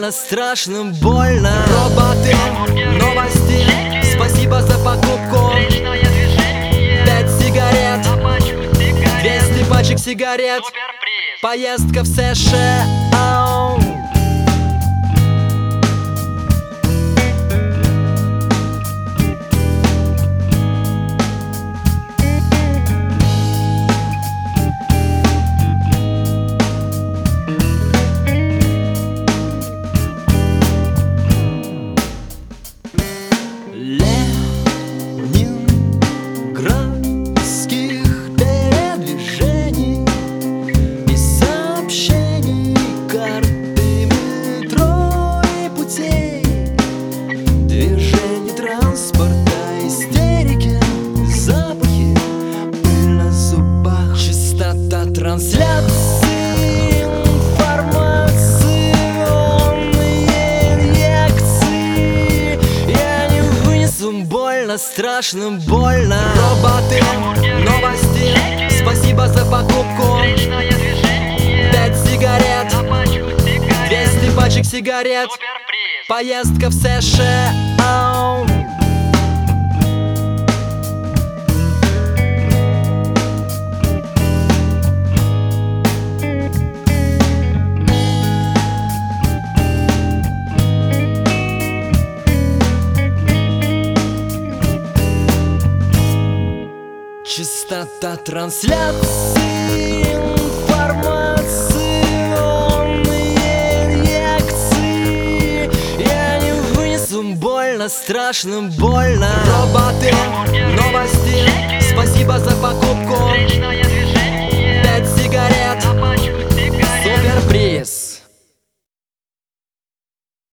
больно, страшно, больно. Роботы, новости, спасибо за покупку. 5 сигарет, 200 пачек сигарет. Поездка в США. Ленинградских передвижений и сообщений, карты метро и путей, движений транспорта, истерики, запахи, пыль на зубах, Частота трансляции, информационные инъекции. я не вынесу, больно, страшно, больно. Роботы, новости, спасибо за покупку. 5 сигарет, 200 пачек сигарет. Поездка в США. Частота трансляции, информационные инъекции. я не вынесу, больно, страшно, больно. Роботы, новости, спасибо за покупку. 5 сигарет, суперприз.